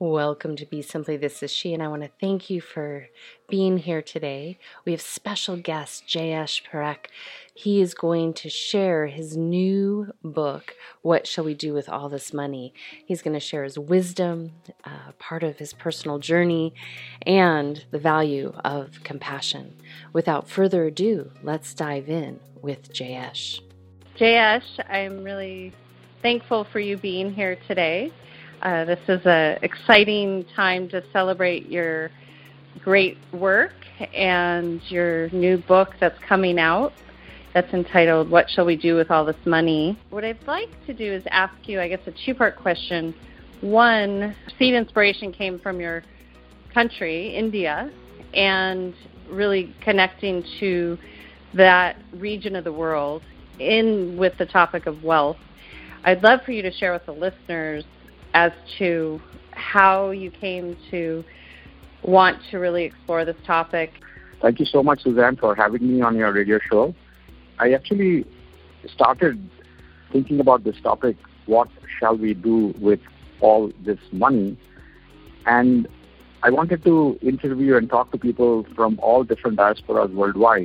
Welcome to Be Simply This Is She, and I want to thank you for being here today. We have special guest Jayesh Parekh. He is going to share his new book, What Shall We Do With All This Money? He's going to share his wisdom, part of his personal journey, and the value of compassion. Without further ado, let's dive in with Jayesh. Jayesh, I'm really thankful for you being here today. This is an exciting time to celebrate your great work and your new book that's coming out that's entitled, What Shall We Do With All This Money? What I'd like to do is ask you, I guess, a two-part question. One, seed inspiration came from your country, India, and really connecting to that region of the world with the topic of wealth. I'd love for you to share with the listeners as to how you came to want to really explore this topic. Thank you so much, Suzanne, for having me on your radio show. I actually started thinking about this topic, what shall we do with all this money? And I wanted to interview and talk to people from all different diasporas worldwide.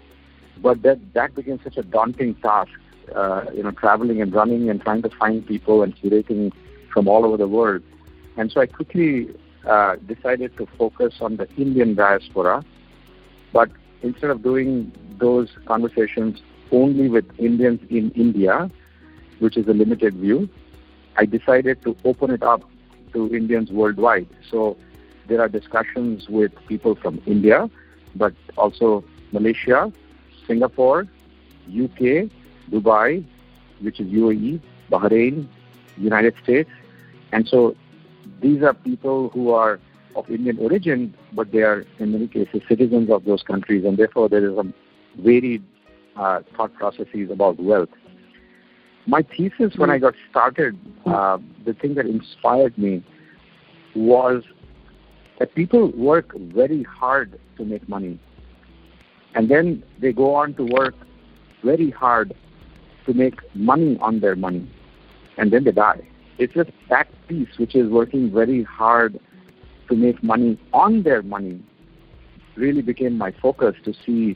But that became such a daunting task, traveling and running and trying to find people and curating from all over the world. And so I quickly decided to focus on the Indian diaspora. But instead of doing those conversations only with Indians in India, which is a limited view, I decided to open it up to Indians worldwide. So there are discussions with people from India, but also Malaysia, Singapore, UK, Dubai, which is UAE, Bahrain, United States. And so these are people who are of Indian origin, but they are, in many cases, citizens of those countries, and therefore there is a varied thought processes about wealth. My thesis when I got started, the thing that inspired me was that people work very hard to make money, and then they go on to work very hard to make money on their money, and then they die. It's just that piece, which is working very hard to make money on their money, really became my focus to see,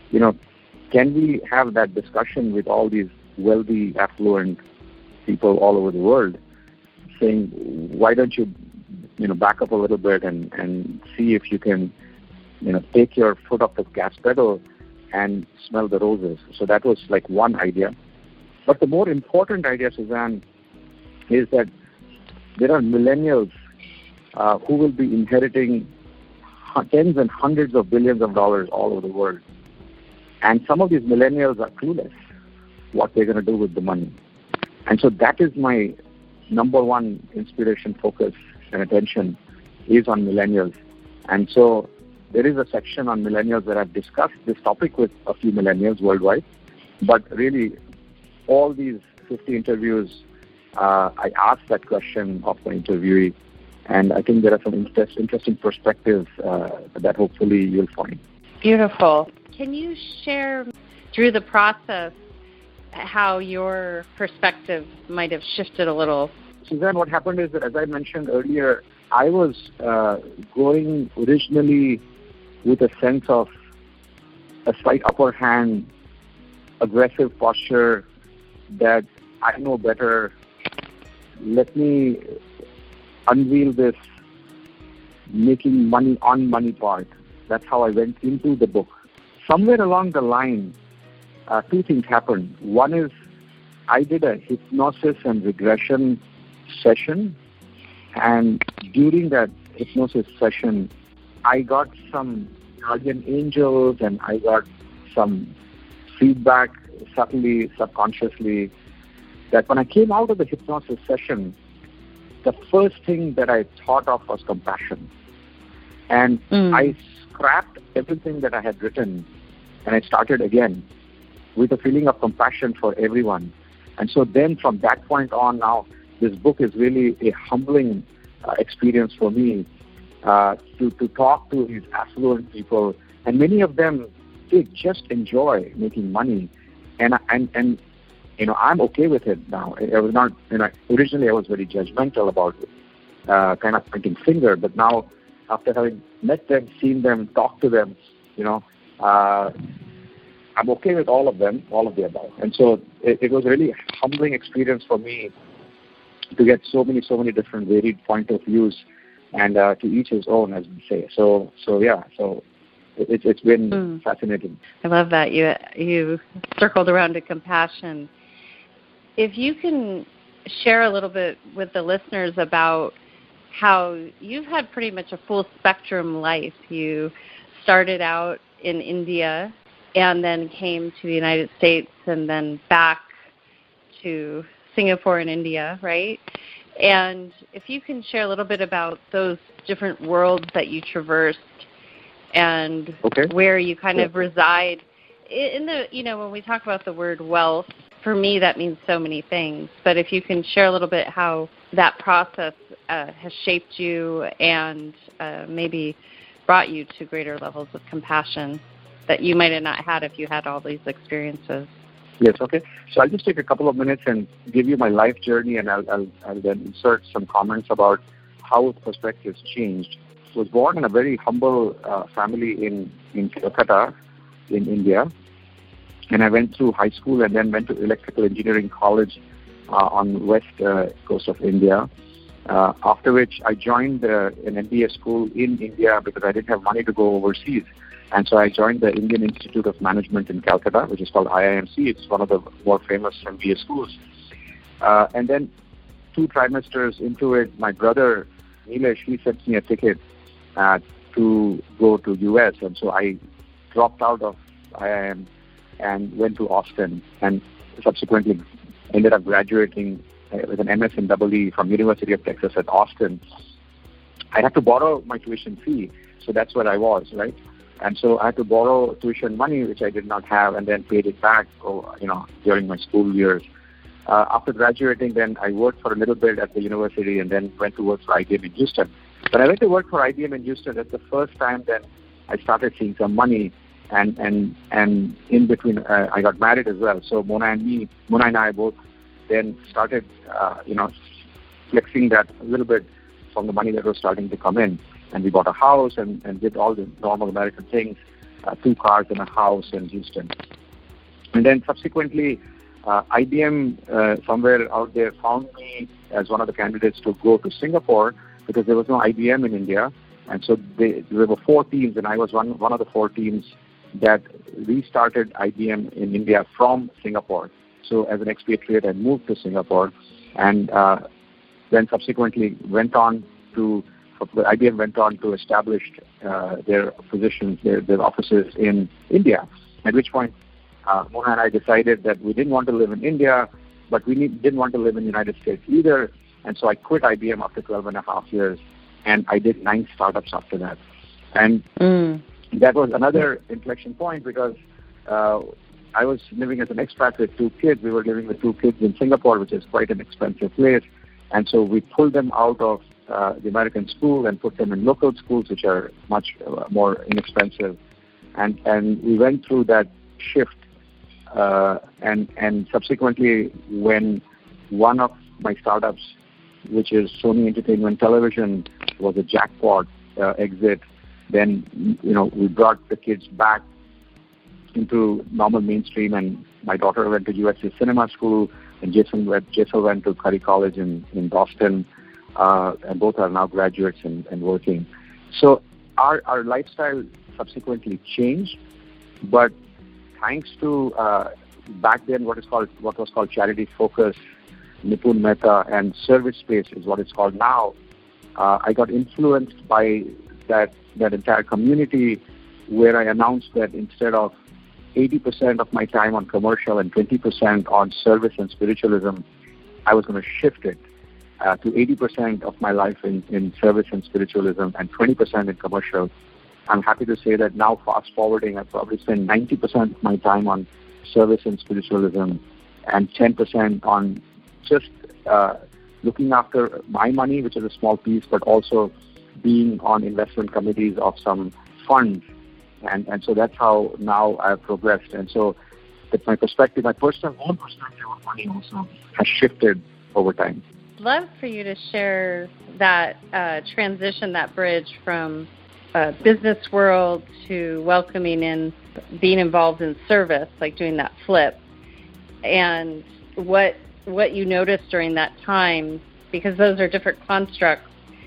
can we have that discussion with all these wealthy, affluent people all over the world, saying, why don't you, back up a little bit and see if you can, take your foot off the gas pedal and smell the roses. So that was like one idea. But the more important idea, Suzanne, is that there are millennials who will be inheriting tens and hundreds of billions of dollars all over the world. And some of these millennials are clueless what they're going to do with the money. And so that is my number one inspiration, focus, and attention is on millennials. And so there is a section on millennials that I've discussed this topic with a few millennials worldwide. But really, all these 50 interviews, I asked that question of the interviewee, and I think there are some interesting perspectives that hopefully you'll find. Beautiful. Can you share through the process how your perspective might have shifted a little? Suzanne, what happened is that, as I mentioned earlier, I was going originally with a sense of a slight upper hand, aggressive posture that I know better. Let me unveil this making money on money part. That's how I went into the book. Somewhere along the line, two things happened. One is I did a hypnosis and regression session, and during that hypnosis session, I got some guardian angels and I got some feedback subtly, subconsciously, that when I came out of the hypnosis session, the first thing that I thought of was compassion. And I scrapped everything that I had written and I started again with a feeling of compassion for everyone. And so then from that point on now, this book is really a humbling experience for me to talk to these affluent people. And many of them, they just enjoy making money. And I'm okay with it now. I was not, originally I was very judgmental about it. kind of pointing finger. But now, after having met them, seen them, talked to them, I'm okay with all of them, all of the above. And so it was a really humbling experience for me to get so many different varied point of views, and to each his own, as we say. So it's been fascinating. I love that you circled around to compassion. If you can share a little bit with the listeners about how you've had pretty much a full spectrum life. You started out in India and then came to the United States and then back to Singapore and India, right? And if you can share a little bit about those different worlds that you traversed and where you kind of reside in the, when we talk about the word wealth, for me that means so many things. But if you can share a little bit how that process has shaped you and maybe brought you to greater levels of compassion that you might have not had if you had all these experiences. Yes, okay. So I'll just take a couple of minutes and give you my life journey, and I'll then insert some comments about how perspectives changed. I was born in a very humble family in Calcutta, in India, and I went through high school and then went to electrical engineering college on the west coast of India, after which I joined an MBA school in India because I didn't have money to go overseas. And so I joined the Indian Institute of Management in Calcutta, which is called IIMC. It's one of the more famous MBA schools. And then 2 trimesters into it, my brother, Nilesh, he sent me a ticket to go to U.S. And so I dropped out of IIM and went to Austin and subsequently ended up graduating with an MS in EE from University of Texas at Austin. I had to borrow my tuition fee, so that's where I was, right? And so I had to borrow tuition money, which I did not have, and then paid it back, during my school years. After graduating, then I worked for a little bit at the university and then went to work for IBM in Houston. When I went to work for IBM in Houston, that's the first time that I started seeing some money, and in between, I got married as well. So Mona and I both then started, flexing that a little bit from the money that was starting to come in. And we bought a house and did all the normal American things, 2 cars and a house in Houston. And then subsequently, IBM somewhere out there found me as one of the candidates to go to Singapore because there was no IBM in India. And so there were 4 teams, and I was one of the 4 teams that restarted IBM in India from Singapore. So as an expatriate, I moved to Singapore, and then subsequently IBM went on to establish their positions, their offices in India, at which point Mona and I decided that we didn't want to live in India, but we didn't want to live in the United States either. And so I quit IBM after 12 and a half years, and I did 9 startups after that. And that was another inflection point because I was living as an expat with 2 kids. We were living with 2 kids in Singapore, which is quite an expensive place. And so we pulled them out of the American school and put them in local schools, which are much more inexpensive. And we went through that shift. And subsequently, when one of my startups, which is Sony Entertainment Television, was a jackpot exit, then we brought the kids back into normal mainstream, and my daughter went to USC Cinema School, and Jason went to Curry College in Boston, and both are now graduates and working. So our lifestyle subsequently changed, but thanks to back then what was called charity focus, Nipun Mehta, and service space is what it's called now. I got influenced by that entire community, where I announced that instead of 80% of my time on commercial and 20% on service and spiritualism, I was going to shift it to 80% of my life in service and spiritualism and 20% in commercial. I'm happy to say that now, fast forwarding, I probably spend 90% of my time on service and spiritualism and 10% on just looking after my money, which is a small piece, but also being on investment committees of some funds. And so that's how now I've progressed. And so that my perspective, my own perspective of money also has shifted over time. love for you to share that transition, that bridge from business world to welcoming in, being involved in service, like doing that flip, and what you noticed during that time, because those are different constructs.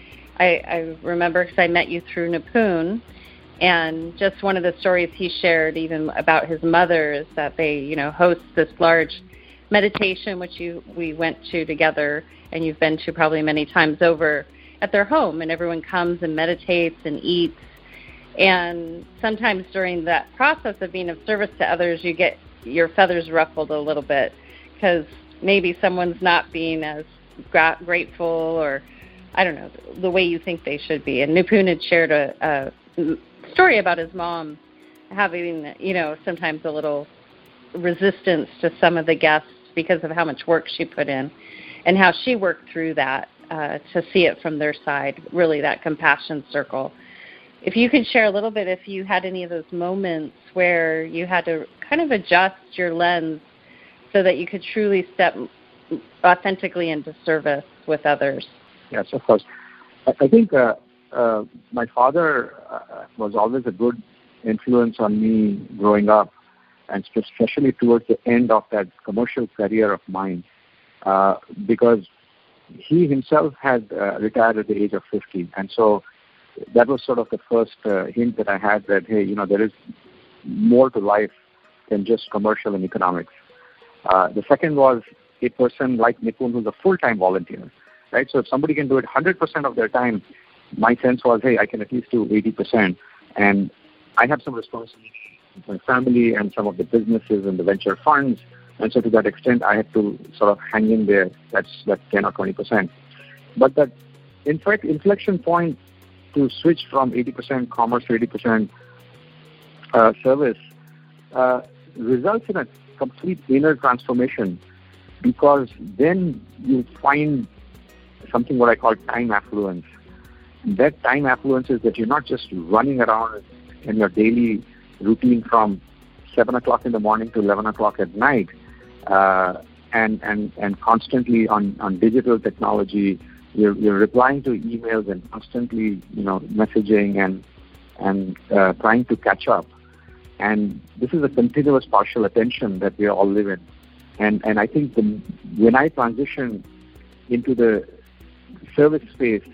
I remember because I met you through Nipun, and just one of the stories he shared even about his mother is that they, host this large meditation, which we went to together, and you've been to probably many times over, at their home, and everyone comes and meditates and eats. And sometimes during that process of being of service to others, you get your feathers ruffled a little bit because maybe someone's not being as grateful, or I don't know, the way you think they should be. And Nipun had shared a story about his mom having, sometimes a little resistance to some of the guests because of how much work she put in and how she worked through that to see it from their side, really that compassion circle. If you could share a little bit, if you had any of those moments where you had to kind of adjust your lens so that you could truly step authentically into service with others. Yes, of course. I think my father was always a good influence on me growing up, and especially towards the end of that commercial career of mine, because he himself had retired at the age of 50. And so that was sort of the first hint that I had that, hey, there is more to life than just commercial and economics. The second was a person like Nipun who's a full-time volunteer, right? So if somebody can do it 100% of their time, my sense was, hey, I can at least do 80%. And I have some responsibility with my family and some of the businesses and the venture funds. And so to that extent, I had to sort of hang in there. That's 10 or 20%. But that, in fact, inflection point to switch from 80% commerce to 80% service results in a complete inner transformation, because then you find something what I call time affluence. That time affluence is that you're not just running around in your daily routine from 7 o'clock in the morning to 11 o'clock at night, and constantly on digital technology. You're replying to emails and constantly, messaging and trying to catch up. And this is a continuous partial attention that we all live in. And I think when I transitioned into the service space,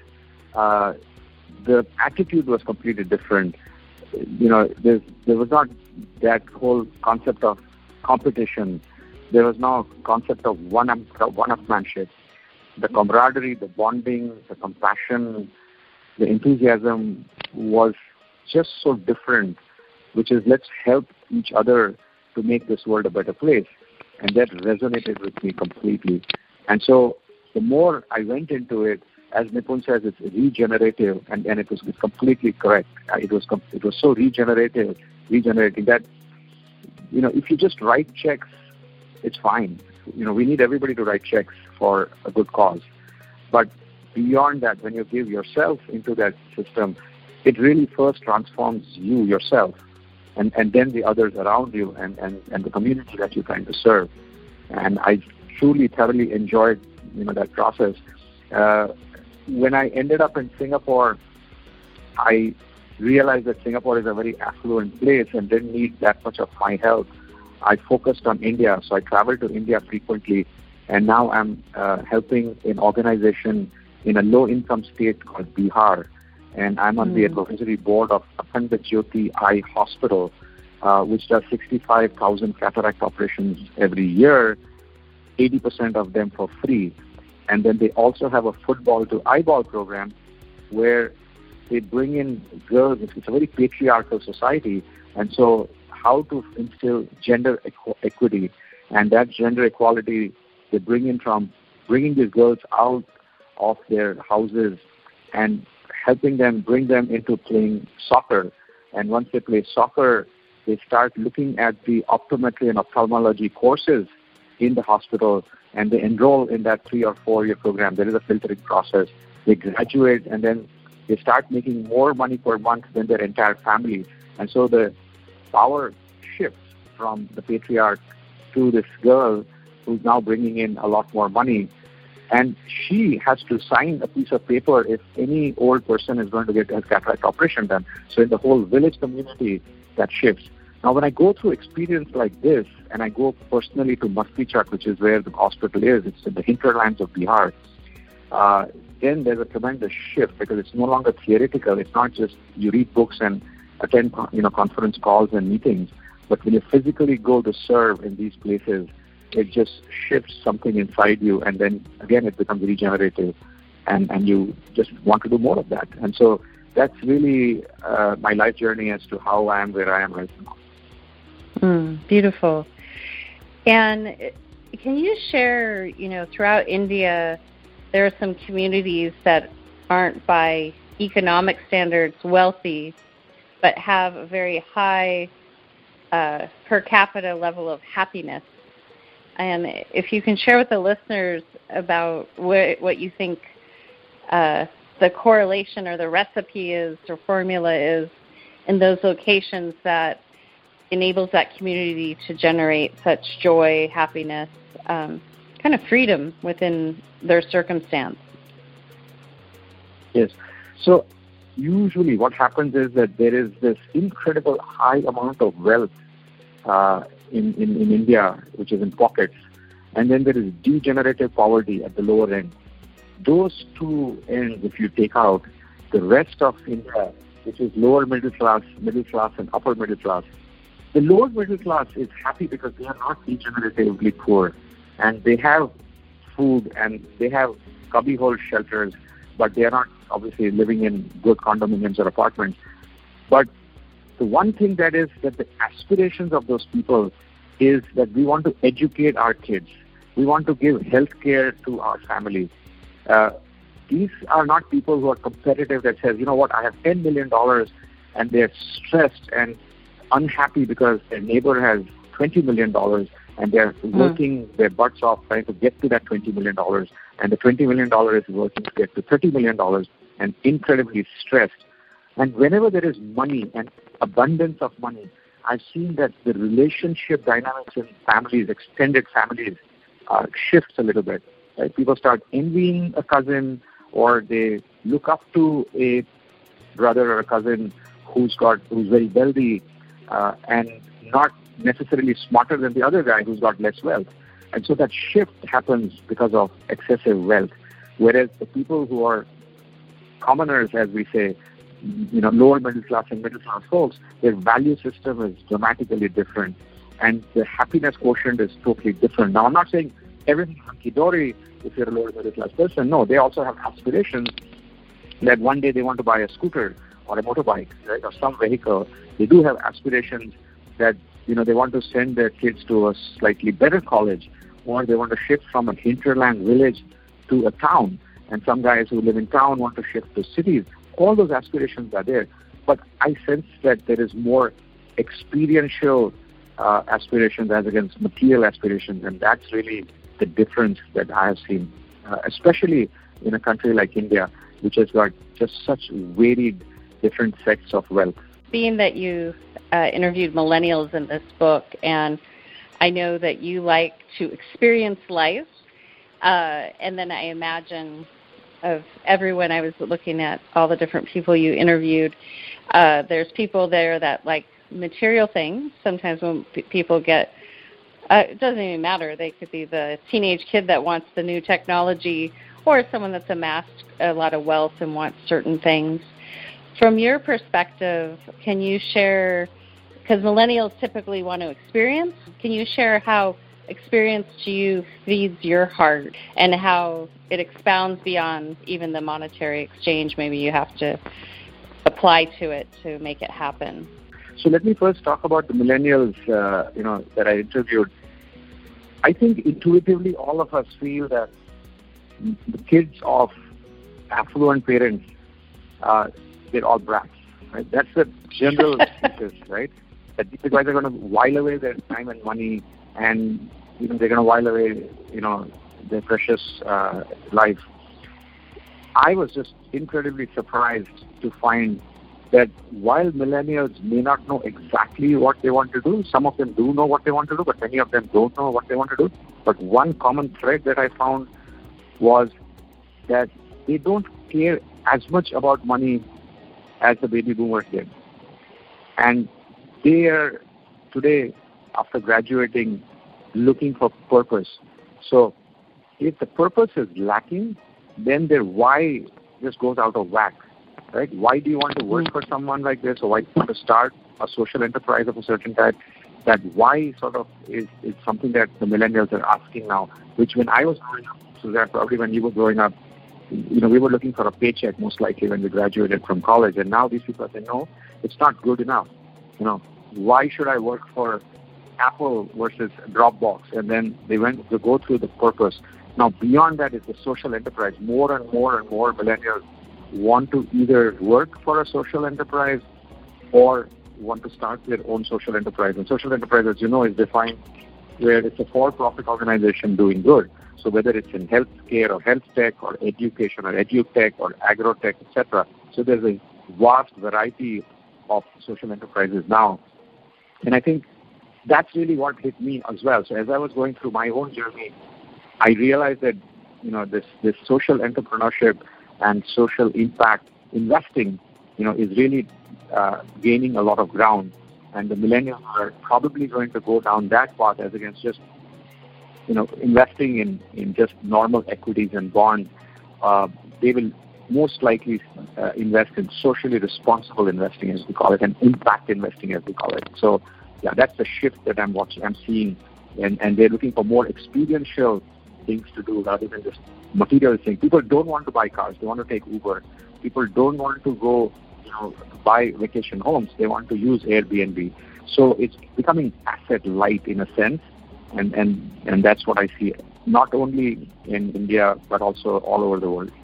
the attitude was completely different. There was not that whole concept of competition. There was no concept of one-upmanship. The camaraderie, the bonding, the compassion, the enthusiasm was just so different, which is let's help each other to make this world a better place. And that resonated with me completely. And so the more I went into it, as Nipun says, it's regenerative, and it's completely correct. It was so regenerating that, if you just write checks, it's fine. We need everybody to write checks for a good cause. But beyond that, when you give yourself into that system, it really first transforms you yourself, and then the others around you and the community that you're trying to serve. And I truly, thoroughly enjoyed, that process. When I ended up in Singapore, I realized that Singapore is a very affluent place and didn't need that much of my help. I focused on India, so I traveled to India frequently, and now I'm helping an organization in a low-income state called Bihar, and I'm on the advisory board of Akhanda Jyoti Eye Hospital, which does 65,000 cataract operations every year, 80% of them for free. And then they also have a football to eyeball program where they bring in girls. It's a very patriarchal society, and so how to instill gender equity, and that gender equality they bring in from bringing these girls out of their houses and helping them bring them into playing soccer. And once they play soccer, they start looking at the optometry and ophthalmology courses in the hospital, and they enroll in that 3 or 4 year program. There is a filtering process. They graduate, and then they start making more money per month than their entire family. And so the power shifts from the patriarch to this girl who's now bringing in a lot more money. And she has to sign a piece of paper if any old person is going to get a cataract operation done. So in the whole village community, that shifts. Now, when I go through experience like this, and I go personally to Mastichak, which is where the hospital is, it's in the hinterlands of Bihar, then there's a tremendous shift because it's no longer theoretical. It's not just you read books and attend conference calls and meetings, but when you physically go to serve in these places, it just shifts something inside you, and then again it becomes regenerative, and you just want to do more of that. And so that's really my life journey as to how I am where I am right now. Beautiful. And can you share, throughout India, there are some communities that aren't by economic standards wealthy, but have a very high per capita level of happiness. And if you can share with the listeners about what you think the correlation or the recipe is or formula is in those locations that enables that community to generate such joy, happiness, kind of freedom within their circumstance. Yes. So usually what happens is that there is this incredible high amount of wealth in India, which is in pockets, and then there is degenerative poverty at the lower end. Those two ends, if you take out, the rest of India, which is lower middle class, and upper middle class, the lower middle class is happy because they are not degeneratively poor, and they have food and they have cubbyhole shelters, but they are not obviously living in good condominiums or apartments. But the one thing that is that the aspirations of those people is that we want to educate our kids. We want to give health care to our family. These are not people who are competitive that says, you know what, I have $10 million and they're stressed and unhappy because their neighbor has $20 million and they're working their butts off trying to get to that $20 million. And the $20 million is working to get to $30 million and incredibly stressed. And whenever there is money and abundance of money, I've seen that the relationship dynamics in families, extended families, shifts a little bit. Right? People start envying a cousin, or they look up to a brother or a cousin who's very wealthy and not necessarily smarter than the other guy who's got less wealth. And so that shift happens because of excessive wealth. Whereas the people who are commoners, as we say, lower middle class and middle class folks, their value system is dramatically different, and the happiness quotient is totally different. Now, I'm not saying everything hunky-dory if you're a lower middle class person. No, they also have aspirations that one day they want to buy a scooter or a motorbike, right, or some vehicle. They do have aspirations that they want to send their kids to a slightly better college, or they want to shift from a hinterland village to a town. And some guys who live in town want to shift to cities. All those aspirations are there. But I sense that there is more experiential aspirations as against material aspirations. And that's really the difference that I have seen, especially in a country like India, which has got just such varied different sects of wealth. Being that you interviewed millennials in this book, and I know that you like to experience life, and then I imagine of everyone, I was looking at all the different people you interviewed, there's people there that like material things. Sometimes when people get, it doesn't even matter, they could be the teenage kid that wants the new technology, or someone that's amassed a lot of wealth and wants certain things. From your perspective, can you share, because millennials typically want to experience, can you share how experience to you feeds your heart and how it expounds beyond even the monetary exchange maybe you have to apply to it to make it happen? So let me first talk about the millennials, that I interviewed. I think intuitively all of us feel that the kids of affluent parents, they're all brats, right? That's the general thesis, right? That these guys are going to while away their time and money, and they're going to while away, their precious life. I was just incredibly surprised to find that while millennials may not know exactly what they want to do, some of them do know what they want to do, but many of them don't know what they want to do. But one common thread that I found was that they don't care as much about money as the baby boomers did. And they are today, after graduating, looking for purpose. So if the purpose is lacking, then their why just goes out of whack, right? Why do you want to work for someone like this, or why do you want to start a social enterprise of a certain type? That why sort of is something that the millennials are asking now, which when I was growing up, so that probably when you were growing up, we were looking for a paycheck most likely when we graduated from college, and now these people say, no, it's not good enough. Why should I work for Apple versus Dropbox? And then they went to go through the purpose. Now, beyond that is the social enterprise. More and more and more millennials want to either work for a social enterprise or want to start their own social enterprise. And social enterprise, as you know, is defined where it's a for-profit organization doing good. So whether it's in healthcare or health tech or education or edutech or agrotech, etc. So there's a vast variety of social enterprises now. And I think that's really what hit me as well. So as I was going through my own journey, I realized that, this social entrepreneurship and social impact investing, is really gaining a lot of ground. And the millennials are probably going to go down that path as against just, investing in just normal equities and bonds. They will most likely invest in socially responsible investing, as we call it, and impact investing, as we call it. So, yeah, that's the shift that I'm seeing, and they're looking for more experiential things to do rather than just material things. People don't want to buy cars; they want to take Uber. People don't want to go, buy vacation homes; they want to use Airbnb. So it's becoming asset light in a sense, and that's what I see, not only in India but also all over the world.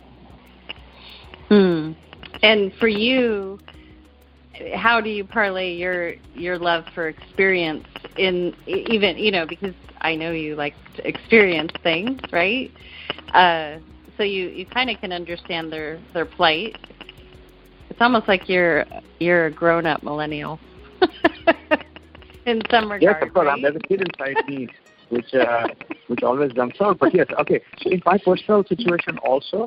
And for you, how do you parlay your love for experience in even, because I know you like to experience things, right? So you kind of can understand their plight. It's almost like you're a grown-up millennial in some regard. Yes, of course. Right? There's a kid inside me which always jumps out. But yes, okay. So in my personal situation also,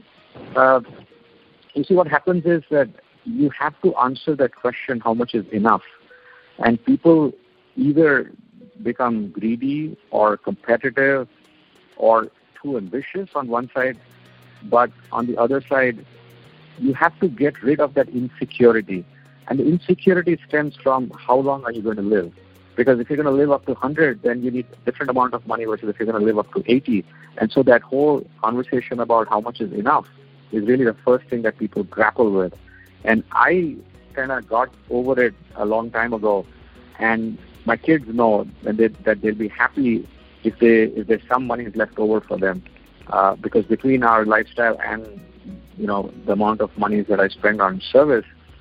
you see what happens is that you have to answer that question, how much is enough? And people either become greedy or competitive or too ambitious on one side, but on the other side, you have to get rid of that insecurity. And the insecurity stems from how long are you going to live? Because if you're going to live up to 100, then you need a different amount of money versus if you're going to live up to 80. And so that whole conversation about how much is enough is really the first thing that people grapple with. And I kind of got over it a long time ago. And my kids know that they'll be happy if there's some money left over for them. Because between our lifestyle and, the amount of money that I spend on service,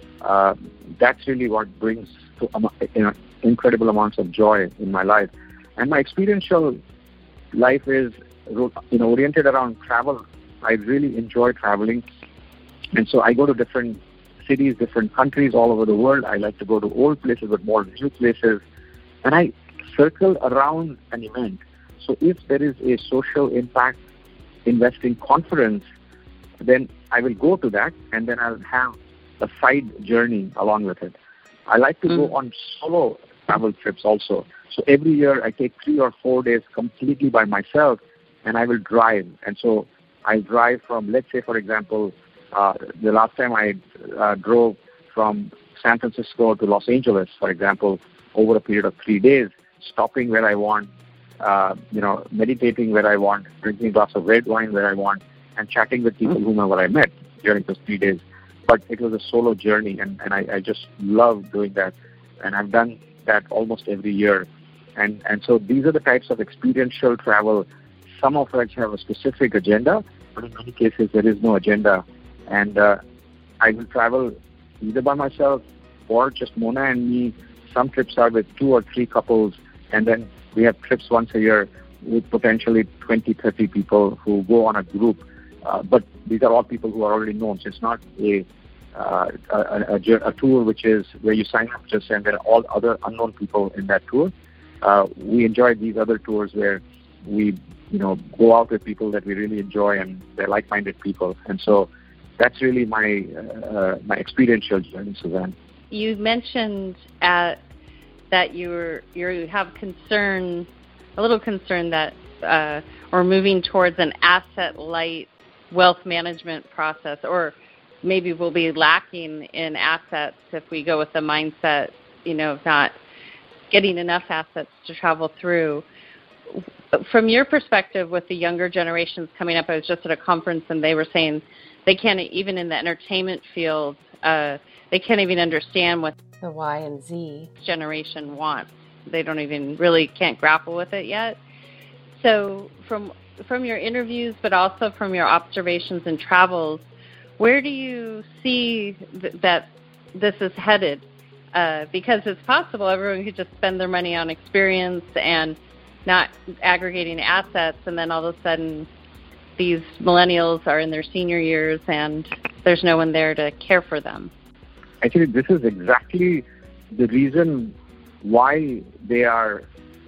that's really what brings to, incredible amounts of joy in my life. And my experiential life is, oriented around travel. I really enjoy traveling. And so I go to different cities, different countries all over the world. I like to go to old places but more new places. And I circle around an event. So if there is a social impact investing conference, then I will go to that, and then I'll have a side journey along with it. I like to go on solo travel trips also. So every year I take 3 or 4 days completely by myself, and I will drive. And so I drive from, let's say, for example, the last time I drove from San Francisco to Los Angeles, for example, over a period of 3 days, stopping where I want, meditating where I want, drinking a glass of red wine where I want, and chatting with people whomever I met during those 3 days. But it was a solo journey, and I just love doing that. And I've done that almost every year. And so these are the types of experiential travel, some of which have a specific agenda, but in many cases there is no agenda. And I will travel either by myself or just Mona and me. Some trips are with 2 or 3 couples, and then we have trips once a year with potentially 20, 30 people who go on a group. But these are all people who are already known. So it's not a tour which is where you sign up just and there are all other unknown people in that tour. We enjoy these other tours where we go out with people that we really enjoy, and they're like-minded people. And so that's really my experiential journey, Suzanne. You mentioned that you have concern, a little concern that we're moving towards an asset-light wealth management process, or maybe we'll be lacking in assets if we go with the mindset, of not getting enough assets to travel through. From your perspective, with the younger generations coming up, I was just at a conference and they were saying they can't, even in the entertainment field, they can't even understand what the Y and Z generation wants. They don't even can't grapple with it yet. So from your interviews, but also from your observations and travels, where do you see that this is headed? Because it's possible everyone could just spend their money on experience and not aggregating assets, and then all of a sudden these millennials are in their senior years and there's no one there to care for them. Actually, this is exactly the reason why they are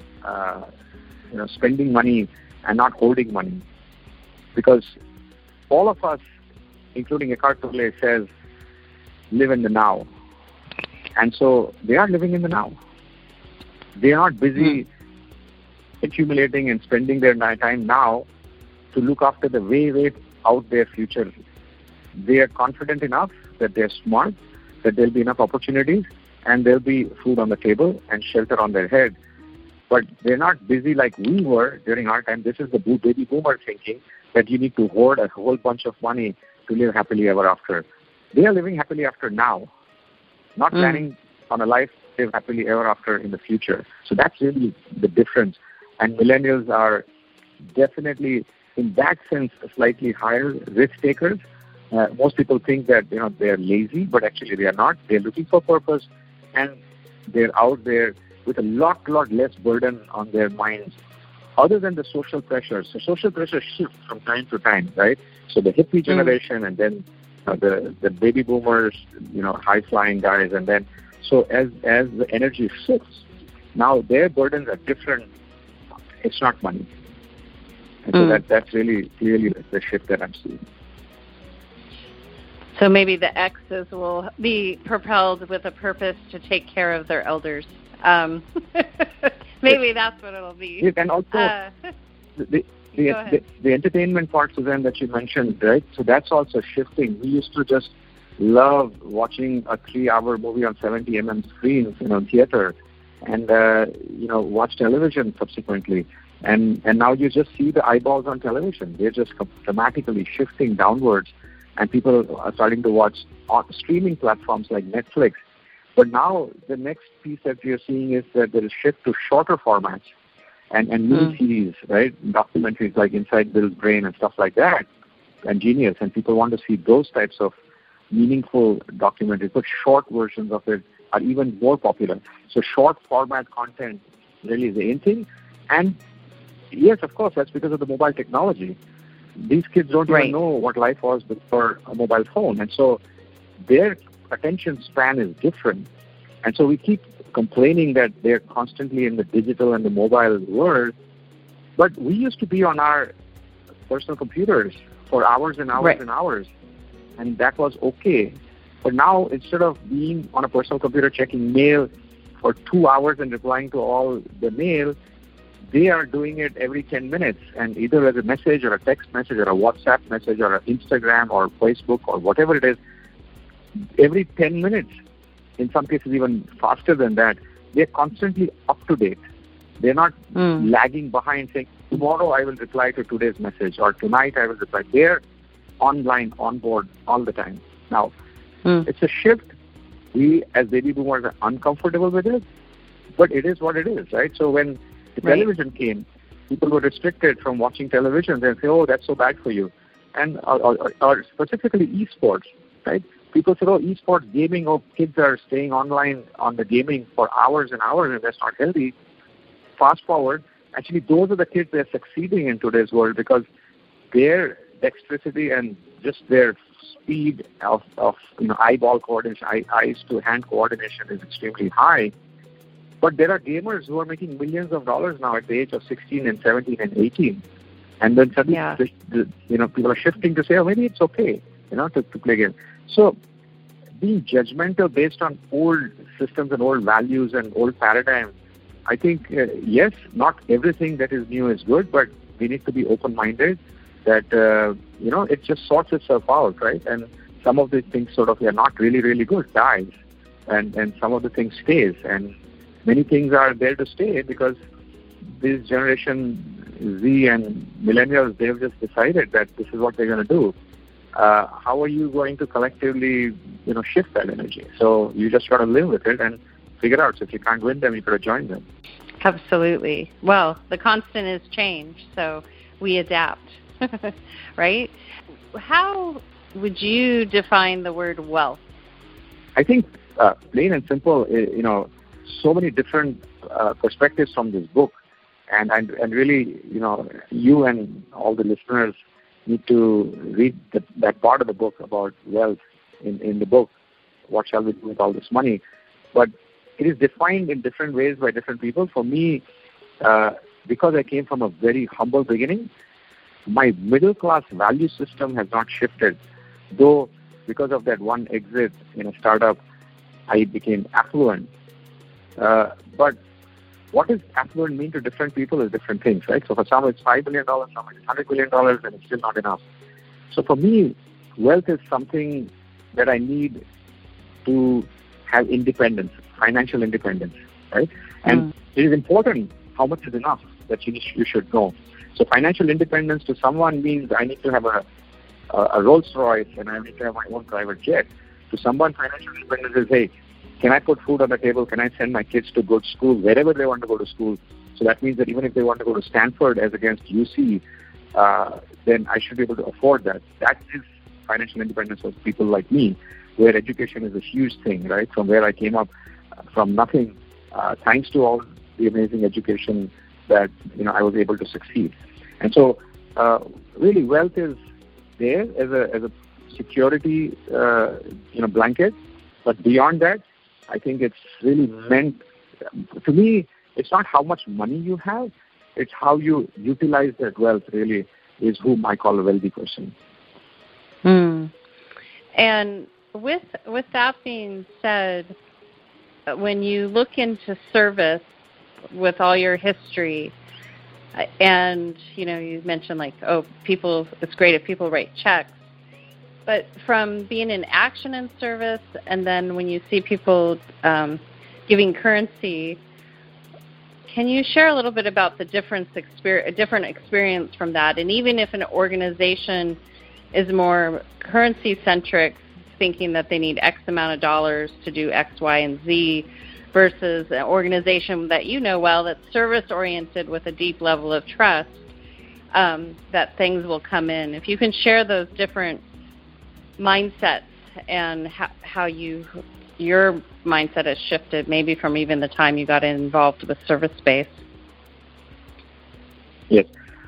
spending money and not holding money. Because all of us, including Eckhart Tolle, says, live in the now. And so they are living in the now. They are not busy accumulating and spending their time now to look after the way out their future. They are confident enough that they're smart, that there'll be enough opportunities, and there'll be food on the table and shelter on their head. But they're not busy like we were during our time. This is the baby boomer thinking that you need to hoard a whole bunch of money to live happily ever after. They are living happily after now, not planning on a life to live happily ever after in the future. So that's really the difference. And millennials are definitely, in that sense, slightly higher risk takers. Most people think that they're lazy, but actually they are not. They're looking for purpose, and they're out there with a lot less burden on their minds, other than the social pressures. So social pressures shift from time to time, right? So the hippie generation, and then the baby boomers, high-flying guys, and then so as the energy shifts, now their burdens are different. It's not money. And so that's really clearly the shift that I'm seeing. So maybe the X's will be propelled with a purpose to take care of their elders. Maybe that's what it'll be. And also the entertainment part, Suzanne, that you mentioned, right? So that's also shifting. We used to just love watching a 3-hour movie on 70 mm screens, theater, and watch television subsequently. And now you just see the eyeballs on television. They're just dramatically shifting downwards, and people are starting to watch on streaming platforms like Netflix. But now the next piece that we are seeing is that there is shift to shorter formats and mini-series, right? Documentaries like Inside Bill's Brain and stuff like that, and Genius. And people want to see those types of meaningful documentaries, but short versions of it are even more popular. So short format content really is the in thing. And yes, of course, that's because of the mobile technology. These kids don't even know what life was before a mobile phone. And so their attention span is different. And so we keep complaining that they're constantly in the digital and the mobile world. But we used to be on our personal computers for hours and hours and hours. And that was okay. But now, instead of being on a personal computer checking mail for 2 hours and replying to all the mail, they are doing it every 10 minutes, and either as a message or a text message or a WhatsApp message or an Instagram or Facebook or whatever it is, every 10 minutes, in some cases even faster than that, they're constantly up to date. They're not lagging behind saying, tomorrow I will reply to today's message or tonight I will reply. They're online, on board all the time. Now, it's a shift. We, as baby boomers, are uncomfortable with it, but it is what it is, right? So when the television came, people were restricted from watching television. They say, oh, that's so bad for you. And or specifically esports, right? People say, oh, esports, gaming, oh, kids are staying online on the gaming for hours and hours, and that's not healthy. Fast forward, actually, those are the kids that are succeeding in today's world because their dexterity and just their speed of eyeball coordination, eyes to hand coordination is extremely high. But there are gamers who are making millions of dollars now at the age of 16 and 17 and 18. And then suddenly, people are shifting to say, oh, maybe it's okay, to play games. So being judgmental based on old systems and old values and old paradigms, I think, yes, not everything that is new is good, but we need to be open-minded that, it just sorts itself out, right? And some of the things sort of are not really, really good, dies. And some of the things stays. And many things are there to stay because this generation Z and millennials, they've just decided that this is what they're going to do. How are you going to collectively, shift that energy? So you just got to live with it and figure out. So if you can't win them, you got to join them. Absolutely. Well, the constant is change, so we adapt, right? How would you define the word wealth? I think plain and simple, so many different perspectives from this book. And really, you and all the listeners need to read that part of the book about wealth in the book. What shall we do with all this money? But it is defined in different ways by different people. For me, because I came from a very humble beginning, my middle-class value system has not shifted. Though, because of that one exit in a startup, I became affluent. But what does affluent mean to different people is different things, right? So for some it's $5 billion, some it's $100 billion, and it's still not enough. So for me, wealth is something that I need to have independence, financial independence, right? And it is important how much is enough that you should know. So financial independence to someone means I need to have a Rolls Royce and I need to have my own private jet. To someone, financial independence is, hey, can I put food on the table? Can I send my kids to good school, wherever they want to go to school? So that means that even if they want to go to Stanford as against UC, then I should be able to afford that. That is financial independence of people like me, where education is a huge thing, right? From where I came up from nothing, thanks to all the amazing education that, I was able to succeed. And so, really, wealth is there as a security, blanket. But beyond that, I think it's really meant, to me, it's not how much money you have, it's how you utilize that wealth really is whom I call a wealthy person. And with that being said, when you look into service with all your history, and, you mentioned it's great if people write checks, but from being in action and service, and then when you see people giving currency, can you share a little bit about the different experience from that? And even if an organization is more currency-centric, thinking that they need X amount of dollars to do X, Y, and Z, versus an organization that well that's service-oriented with a deep level of trust, that things will come in. If you can share those different mindsets and how your mindset has shifted, maybe from even the time you got involved with service space. Yes.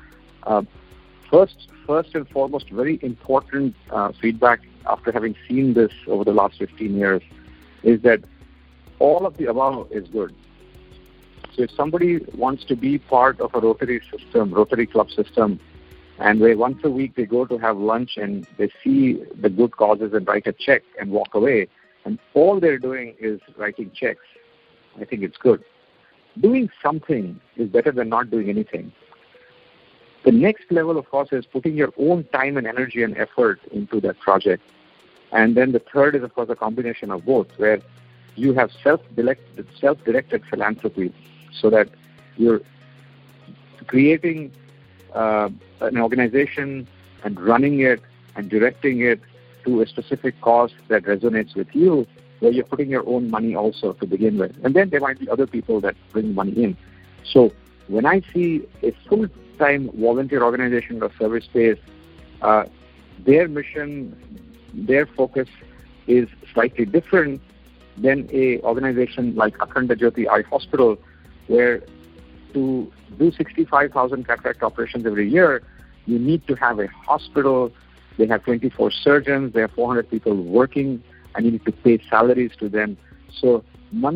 First and foremost, very important feedback after having seen this over the last 15 years is that all of the above is good. So if somebody wants to be part of a Rotary Club system, and where once a week they go to have lunch and they see the good causes and write a check and walk away, and all they're doing is writing checks, I think it's good. Doing something is better than not doing anything. The next level, of course, is putting your own time and energy and effort into that project. And then the third is, of course, a combination of both, where you have self-directed philanthropy, so that you're creating an organization and running it and directing it to a specific cause that resonates with you, where you're putting your own money also to begin with. And then there might be other people that bring money in. So when I see a full-time volunteer organization or service space, their mission, their focus is slightly different than a organization like Akhanda Jyoti Eye Hospital, where to do 65,000 cataract operations every year, you need to have a hospital. They have 24 surgeons. They have 400 people working, and you need to pay salaries to them. So money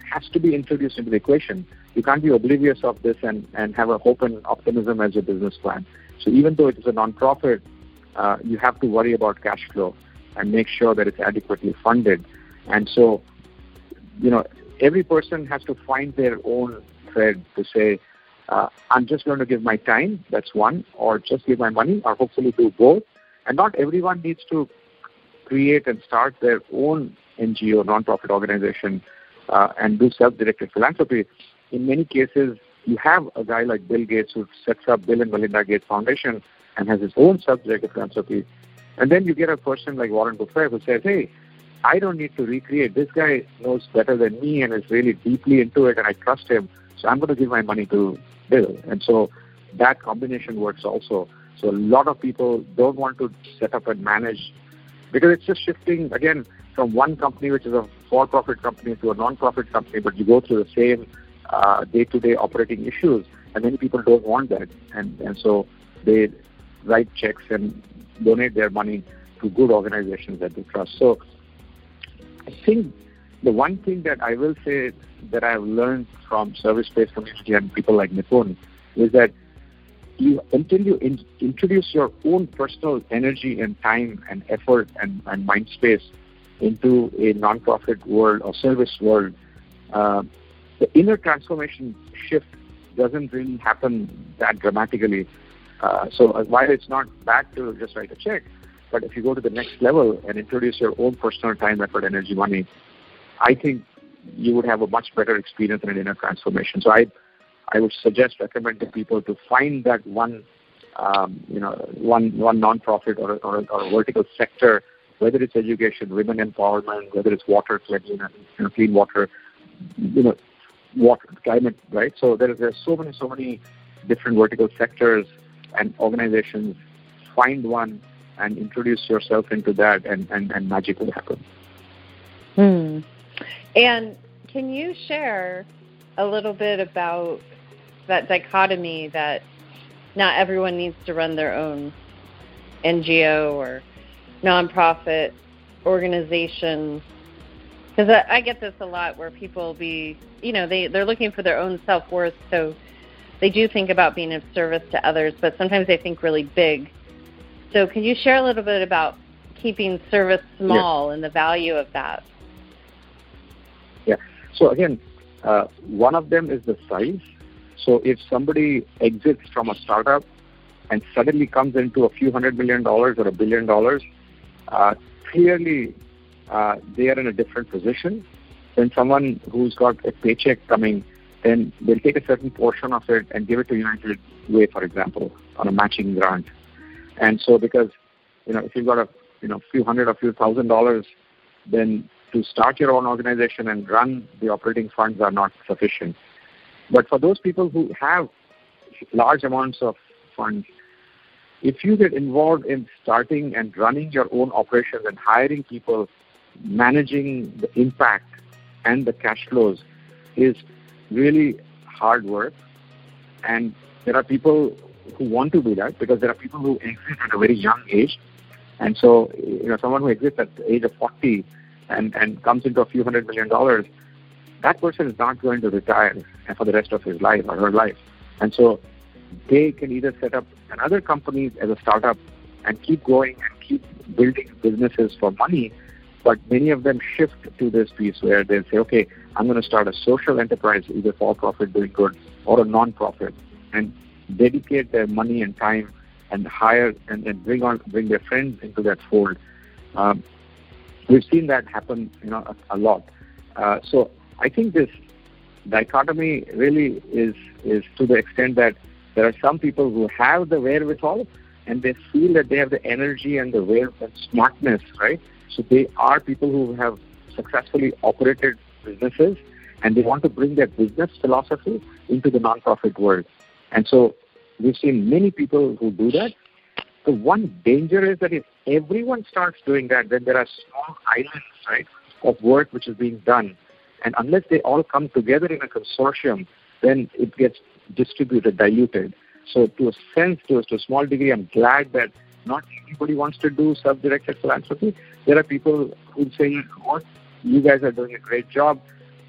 has to be introduced into the equation. You can't be oblivious of this and have a hope and optimism as your business plan. So even though it is a nonprofit, you have to worry about cash flow and make sure that it's adequately funded. And so, every person has to find their own thread to say, I'm just going to give my time, that's one, or just give my money, or hopefully do both. And not everyone needs to create and start their own NGO, nonprofit organization, and do self-directed philanthropy. In many cases, you have a guy like Bill Gates who sets up Bill and Melinda Gates Foundation and has his own self-directed philanthropy. And then you get a person like Warren Buffett who says, hey, I don't need to recreate. This guy knows better than me and is really deeply into it, and I trust him, so I'm going to give my money to Bill. And so that combination works also. So a lot of people don't want to set up and manage, because it's just shifting, again, from one company, which is a for-profit company, to a non-profit company, but you go through the same day-to-day operating issues, and many people don't want that. And so they write checks and donate their money to good organizations that they trust. So I think the one thing that I will say that I have learned from service-based community and people like Nipun is that until you introduce your own personal energy and time and effort and mind space into a nonprofit world or service world, the inner transformation shift doesn't really happen that dramatically. So while it's not bad to just write a check, but if you go to the next level and introduce your own personal time, effort, energy, money, I think you would have a much better experience in an inner transformation. So I would recommend to people to find that one nonprofit or a vertical sector, whether it's education, women empowerment, whether it's water, clean water, water, climate, right? So there's so many different vertical sectors and organizations. Find one and introduce yourself into that, and magic will happen. And can you share a little bit about that dichotomy that not everyone needs to run their own NGO or nonprofit organization? Because I get this a lot where people they're looking for their own self-worth, so they do think about being of service to others, but sometimes they think really big. So can you share a little bit about keeping service small and the value of that? Yeah. So again, one of them is the size. So if somebody exits from a startup and suddenly comes into a few $100 million or $1 billion, clearly they are in a different position than someone who's got a paycheck coming. Then they'll take a certain portion of it and give it to United Way, for example, on a matching grant. And so because, if you've got a few hundred or few $1,000s, then to start your own organization and run the operating funds are not sufficient. But for those people who have large amounts of funds, if you get involved in starting and running your own operations and hiring people, managing the impact and the cash flows is really hard work. And there are people who want to do that because there are people who exit at a very young age. And so, someone who exits at the age of 40 and comes into a few $100 million, that person is not going to retire for the rest of his life or her life. And so they can either set up another company as a startup and keep going and keep building businesses for money, but many of them shift to this piece where they'll say, okay, I'm going to start a social enterprise, either for-profit doing good or a non-profit, and dedicate their money and time and hire and bring their friends into that fold. We've seen that happen, a lot. So I think this dichotomy really is to the extent that there are some people who have the wherewithal and they feel that they have the energy and the smartness, right? So they are people who have successfully operated businesses and they want to bring their business philosophy into the nonprofit world. And so we've seen many people who do that. The one danger is that if everyone starts doing that, then there are small islands, right, of work which is being done. And unless they all come together in a consortium, then it gets distributed, diluted. So to a small degree, I'm glad that not everybody wants to do self-directed philanthropy. There are people who say, you guys are doing a great job.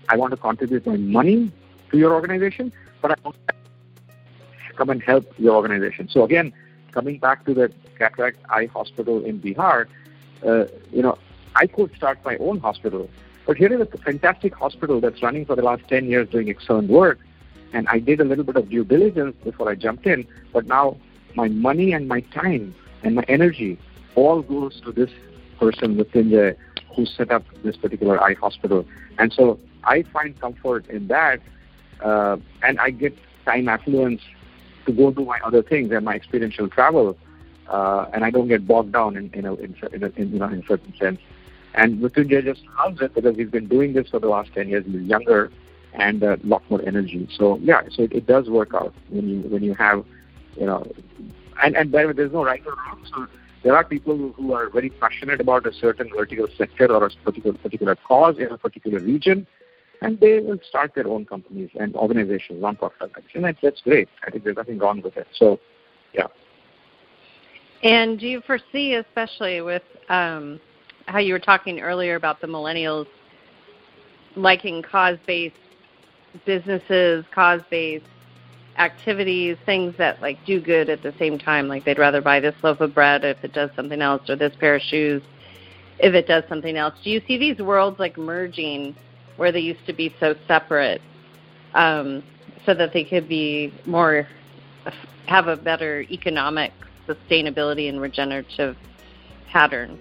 I want to contribute my money to your organization, but I want to come and help your organization. So again, coming back to the Cataract Eye Hospital in Bihar, I could start my own hospital. But here is a fantastic hospital that's running for the last 10 years doing excellent work. And I did a little bit of due diligence before I jumped in. But now my money and my time and my energy all goes to this person, Mrityunjay, who set up this particular eye hospital. And so I find comfort in that. And I get time affluence to go do my other things and my experiential travel. And I don't get bogged down in a certain sense. And Mrityunjay just loves it because he's been doing this for the last 10 years. He's younger and a lot more energy. So it does work out when you have, and there's no right or wrong. So there are people who are very passionate about a certain vertical sector or a particular cause in a particular region, and they will start their own companies and organizations, non-profit organizations. And that's great. I think there's nothing wrong with it. So, yeah. And do you foresee, especially with how you were talking earlier about the millennials liking cause-based businesses, cause-based activities, things that like do good at the same time, like they'd rather buy this loaf of bread if it does something else, or this pair of shoes if it does something else. Do you see these worlds like merging where they used to be so separate, so that they could be more, have a better economic sustainability and regenerative pattern?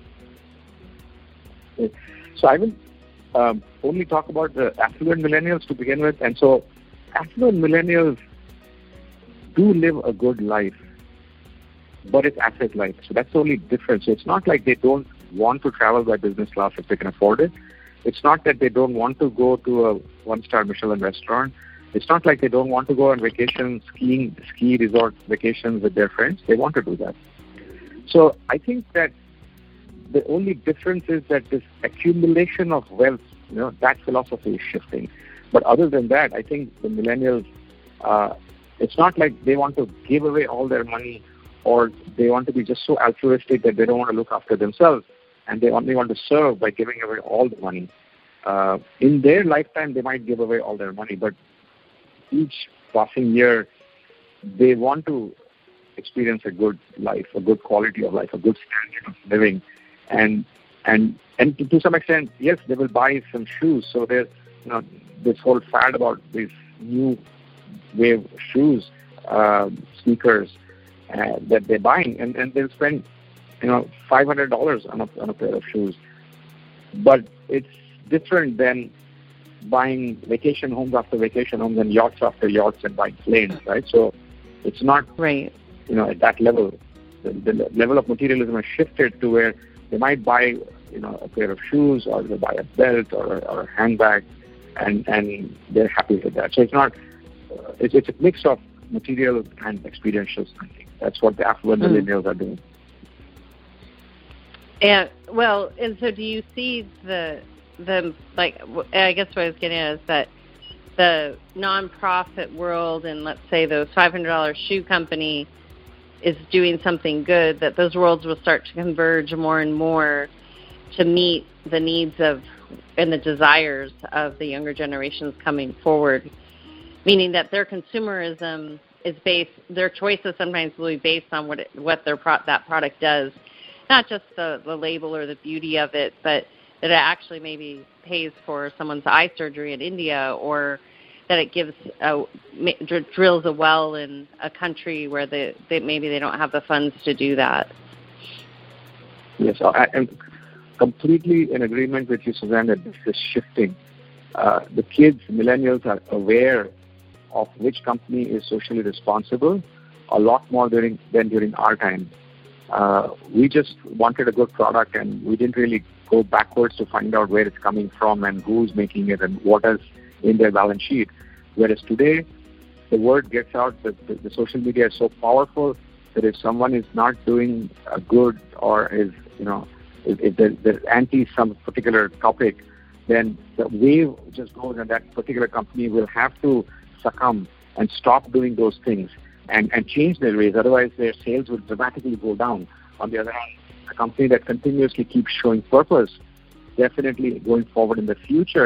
So I will only talk about the affluent millennials to begin with. And so affluent millennials do live a good life, but it's asset-light. So that's the only difference. So it's not like they don't want to travel by business class if they can afford it. It's not that they don't want to go to a one-star Michelin restaurant. It's not like they don't want to go on vacation, ski resort vacations with their friends. They want to do that. So I think that the only difference is that this accumulation of wealth, that philosophy is shifting. But other than that, I think the millennials, it's not like they want to give away all their money or they want to be just so altruistic that they don't want to look after themselves and they only want to serve by giving away all the money. In their lifetime, they might give away all their money, but each passing year, they want to experience a good life, a good quality of life, a good standard of living. And to some extent, yes, they will buy some shoes. So there's this whole fad about these new wave shoes, sneakers that they're buying, and they'll spend $500 on a pair of shoes. But it's different than buying vacation homes after vacation homes and yachts after yachts and buying planes, right? So it's not right. At that level. The level of materialism has shifted to where they might buy, a pair of shoes, or they buy a belt or a handbag, and they're happy with that. So it's not. It's a mix of material and experiential spending. That's what the affluent millennials are doing. And so do you see the I guess what I was getting at is that the nonprofit world and let's say those $500 shoe company is doing something good, that those worlds will start to converge more and more to meet the needs of and the desires of the younger generations coming forward, meaning that their consumerism is based, their choices sometimes will be based on what that product does, not just the label or the beauty of it, but that it actually maybe pays for someone's eye surgery in India, or that it drills a well in a country where maybe they don't have the funds to do that. Yes, I am completely in agreement with you, Suzanne, that this is shifting. The kids, millennials, are aware of which company is socially responsible a lot more than during our time. We just wanted a good product, and we didn't really go backwards to find out where it's coming from and who's making it and what is in their balance sheet. Whereas today, the word gets out, the social media is so powerful that if someone is not doing good or is, if they're anti some particular topic, then the wave just goes and that particular company will have to succumb and stop doing those things and change their ways. Otherwise, their sales will dramatically go down. On the other hand, a company that continuously keeps showing purpose, definitely going forward in the future,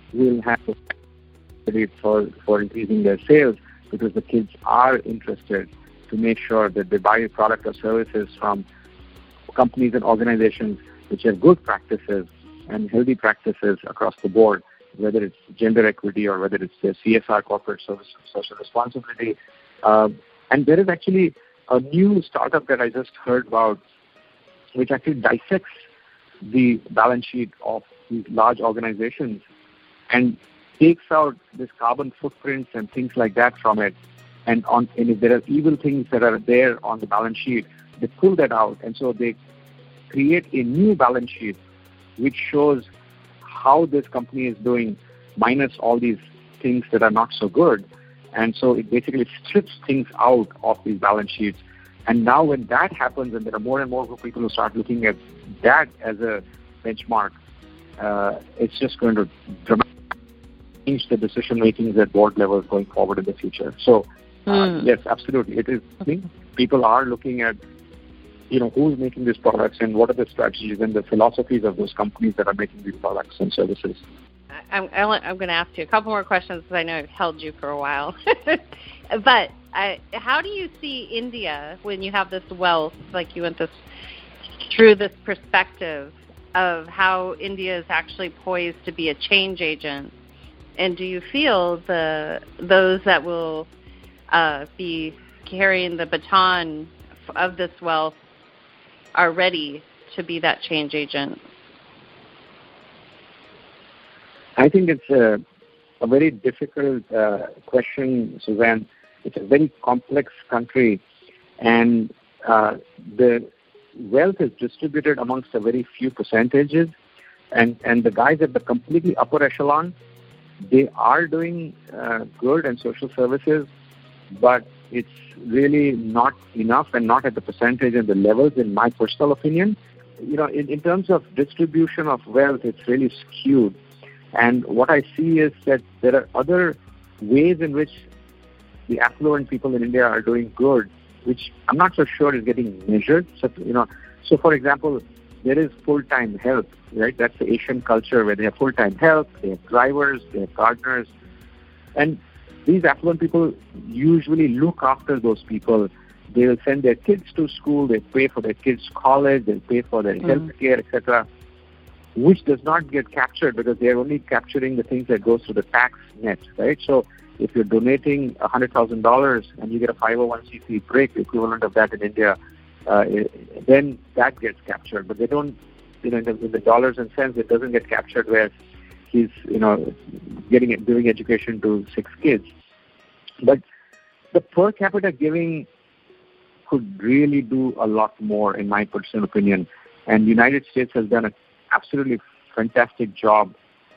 will have for increasing their sales, because the kids are interested to make sure that they buy a product or services from companies and organizations which have good practices and healthy practices across the board, whether it's gender equity or whether it's the CSR, corporate social responsibility. And there is actually a new startup that I just heard about, which actually dissects the balance sheet of these large organizations and takes out this carbon footprints and things like that from it. And if there are evil things that are there on the balance sheet, they pull that out. And so they create a new balance sheet which shows how this company is doing minus all these things that are not so good. And so it basically strips things out of these balance sheets. And now when that happens, and there are more and more people who start looking at that as a benchmark, it's just going to dramatically change the decision makings at board levels going forward in the future. So yes, absolutely, it is. People are looking at, who's making these products and what are the strategies and the philosophies of those companies that are making these products and services. I'm going to ask you a couple more questions because I know I've held you for a while. But how do you see India when you have this wealth, like you went through this perspective of how India is actually poised to be a change agent? And do you feel those that will be carrying the baton of this wealth are ready to be that change agent? I think it's a very difficult question, Suzanne. It's a very complex country, and the wealth is distributed amongst a very few percentages, and the guys at the completely upper echelon, they are doing good and social services, but it's really not enough and not at the percentage and the levels, in my personal opinion. In terms of distribution of wealth, it's really skewed. And what I see is that there are other ways in which the affluent people in India are doing good, which I'm not so sure is getting measured. So for example, there is full-time help, right? That's the Asian culture where they have full-time help, they have drivers, they have gardeners. And these affluent people usually look after those people. They will send their kids to school, they pay for their kids' college, they pay for their health care, etc., which does not get captured because they're only capturing the things that goes through the tax net, right? So if you're donating $100,000 and you get a 501c3 break, the equivalent of that in India, then that gets captured. But they don't, in the dollars and cents, it doesn't get captured where he's, giving education to 6 kids. But the per capita giving could really do a lot more, in my personal opinion. And the United States has done an absolutely fantastic job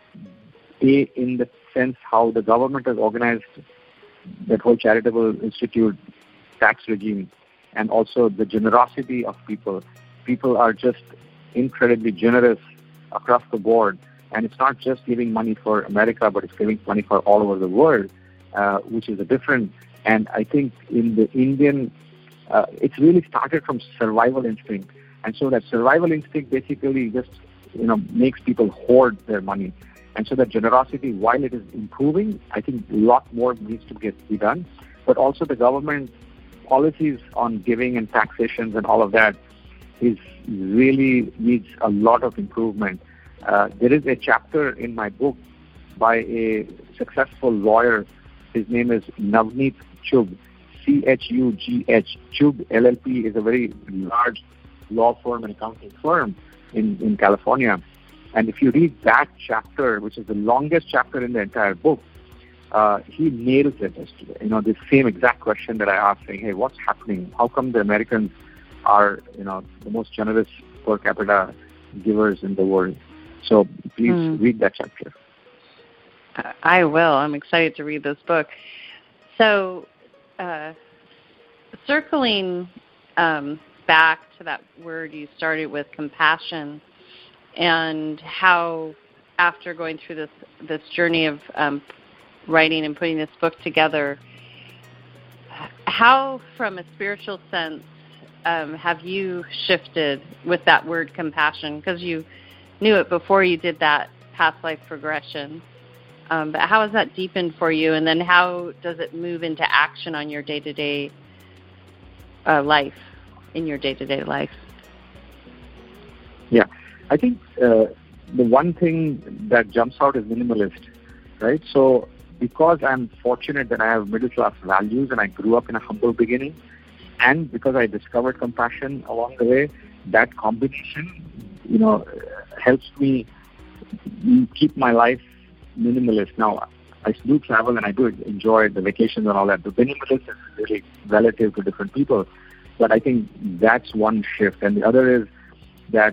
in the sense how the government has organized that whole charitable institute tax regime, and also the generosity of people. People are just incredibly generous across the board, and it's not just giving money for America, but it's giving money for all over the world, which is a different. And I think in the Indian, it's really started from survival instinct, and so that survival instinct basically just makes people hoard their money. And so that generosity, while it is improving, I think a lot more needs to be done. But also the government policies on giving and taxations and all of that is really needs a lot of improvement. There is a chapter in my book by a successful lawyer. His name is Navneet Chugh, C-H-U-G-H. Chugh LLP is a very large law firm and accounting firm in California. And if you read that chapter, which is the longest chapter in the entire book, he nails it as to, the same exact question that I asked, saying, hey, what's happening? How come the Americans are, the most generous per capita givers in the world? So please read that chapter. I will. I'm excited to read this book. So circling back to that word you started with, compassion, and how after going through this journey of writing and putting this book together, how from a spiritual sense have you shifted with that word compassion? Because you knew it before you did that past life regression. But how has that deepened for you? And then how does it move into action on your day-to-day life, in your day-to-day life? Yeah, I think the one thing that jumps out is minimalist, right? So because I'm fortunate that I have middle-class values and I grew up in a humble beginning, and because I discovered compassion along the way, that combination, helps me keep my life minimalist. Now, I do travel and I do enjoy the vacations and all that. The minimalist is really relative to different people. But I think that's one shift. And the other is that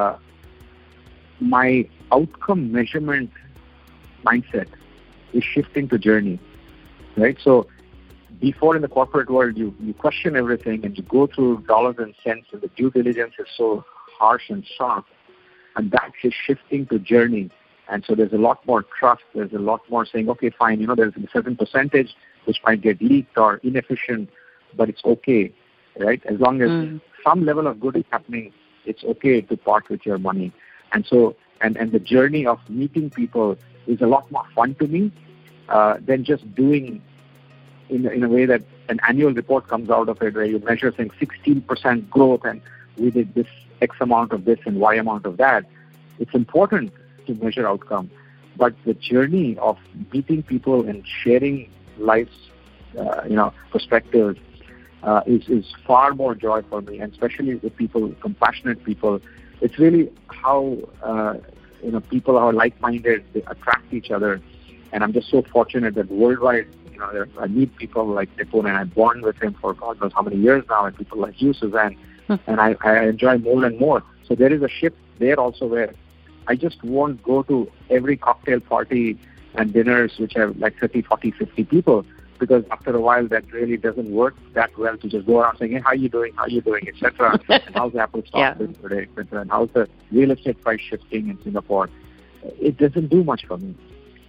my outcome measurement mindset is shifting to journey, right? So before in the corporate world, you question everything and you go through dollars and cents, and the due diligence is so harsh and sharp. And that is shifting to journey. And so there's a lot more trust. There's a lot more saying, okay, fine, there's a certain percentage which might get leaked or inefficient, but it's okay, right? As long as some level of good is happening, it's okay to part with your money. And so, and the journey of meeting people is a lot more fun to me than just doing in a way that an annual report comes out of it where you measure saying 16% growth and we did this X amount of this and Y amount of that. It's important to measure outcome, but the journey of meeting people and sharing life's, perspectives is far more joy for me, and especially with people, compassionate people. It's really how, people are like-minded, they attract each other, and I'm just so fortunate that worldwide, I meet people like Nipun, and I bond with him for God knows how many years now, and people like you, Suzanne, and I enjoy more and more. So there is a shift there also where I just won't go to every cocktail party and dinners which have like 30, 40, 50 people, because after a while that really doesn't work that well to just go around saying, hey, how you doing, etc. And how's the Apple stock doing today, etc. And how's the real estate price shifting in Singapore? It doesn't do much for me.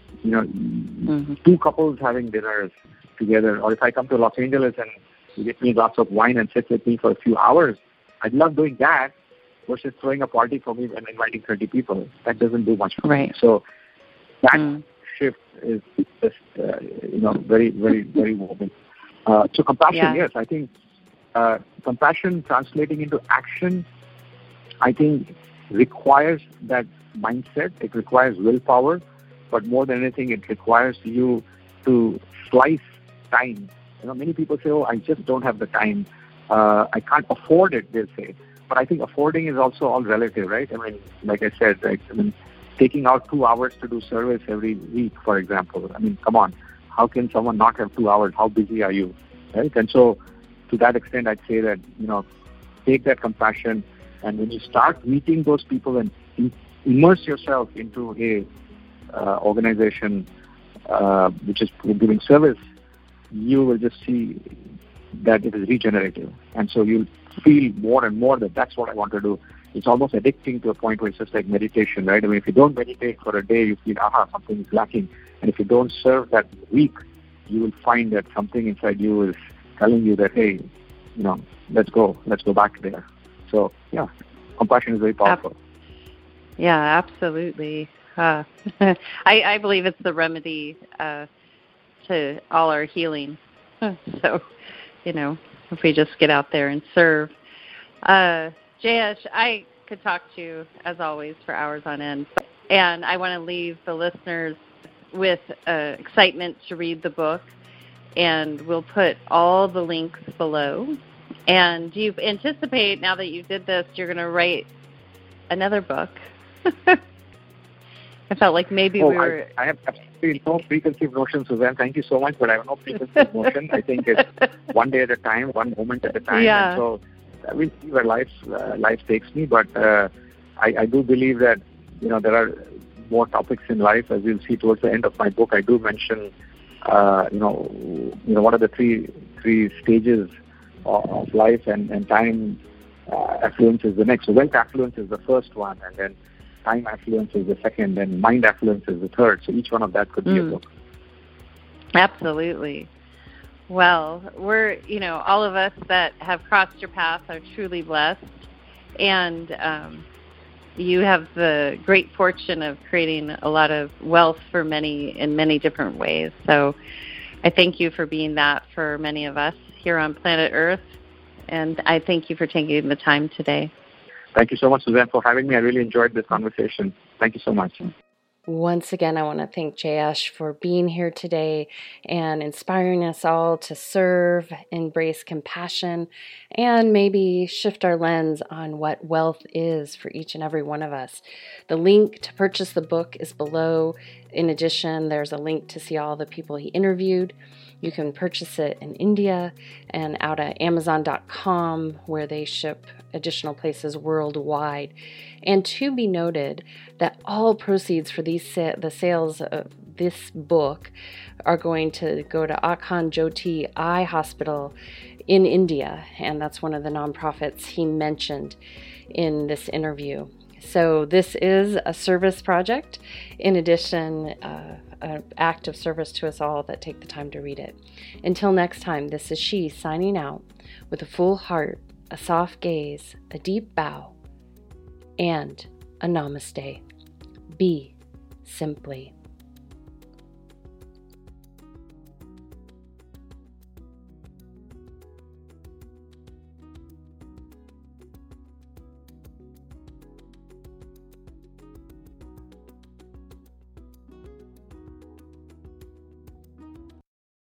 Two couples having dinners together, or if I come to Los Angeles and you get me a glass of wine and sit with me for a few hours, I'd love doing that versus throwing a party for me and inviting 30 people. That doesn't do much for me. So that shift is just, very, very, very moving. So compassion, yes, I think compassion translating into action, I think requires that mindset. It requires willpower, but more than anything, it requires you to slice time. Many people say, oh, I just don't have the time. I can't afford it, they'll say. But I think affording is also all relative, right? I mean, like I said, taking out 2 hours to do service every week, for example. I mean, come on. How can someone not have 2 hours? How busy are you? Right? And so to that extent, I'd say that, take that compassion. And when you start meeting those people and immerse yourself into a organization which is giving service, you will just see that it is regenerative. And so you'll feel more and more that that's what I want to do. It's almost addicting to a point where it's just like meditation, right? I mean, if you don't meditate for a day, you feel, something is lacking. And if you don't serve that week, you will find that something inside you is telling you that, hey, let's go back there. So, yeah, compassion is very powerful. Yeah, absolutely. I believe it's the remedy to all our healing. So, if we just get out there and serve. Jayesh, I could talk to you, as always, for hours on end. And I want to leave the listeners with excitement to read the book. And we'll put all the links below. And do you anticipate, now that you did this, you're going to write another book? I felt like maybe we were... I have absolutely no preconceived notion, Suzanne. Thank you so much, but I have no preconceived notion. I think it's one day at a time, one moment at a time. Yeah. And so we'll see where life takes me. But I do believe that, there are more topics in life. As you'll see towards the end of my book, I do mention, what are the three stages of life, and time affluence is the next. So wealth affluence is the first one, and then time affluence is the second, and mind affluence is the third. So each one of that could be a book. Absolutely. Well, we're, all of us that have crossed your path are truly blessed. And you have the great fortune of creating a lot of wealth for many in many different ways. So I thank you for being that for many of us here on planet Earth, and I thank you for taking the time today. Thank you so much, Suzanne, for having me. I really enjoyed this conversation. Thank you so much. Once again, I want to thank Jayesh for being here today and inspiring us all to serve, embrace compassion, and maybe shift our lens on what wealth is for each and every one of us. The link to purchase the book is below. In addition, there's a link to see all the people he interviewed. You can purchase it in India and out at Amazon.com, where they ship additional places worldwide. And to be noted that all proceeds for the sales of this book are going to go to Akhan Jyoti Eye Hospital in India, and that's one of the nonprofits he mentioned in this interview. So this is a service project, in addition, an act of service to us all that take the time to read it. Until next time, this is she signing out with a full heart, a soft gaze, a deep bow, and a namaste. Be simply.